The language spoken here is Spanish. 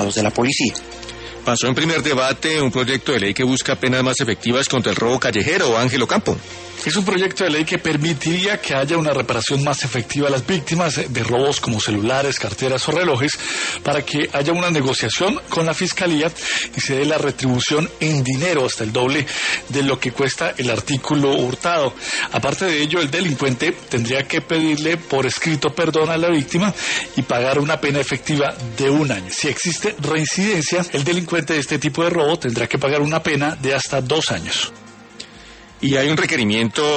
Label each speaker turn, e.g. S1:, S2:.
S1: de la policía.
S2: Pasó en primer debate un proyecto de ley que busca penas más efectivas contra el robo callejero. Ángel Ocampo.
S3: Es un proyecto de ley que permitiría que haya una reparación más efectiva a las víctimas de robos como celulares, carteras o relojes, para que haya una negociación con la Fiscalía y se dé la retribución en dinero, hasta el doble de lo que cuesta el artículo hurtado. Aparte de ello, el delincuente tendría que pedirle por escrito perdón a la víctima y pagar una pena efectiva de 1 año. Si existe reincidencia, el delincuente de este tipo de robo tendrá que pagar una pena de hasta 2 años.
S2: Y hay un requerimiento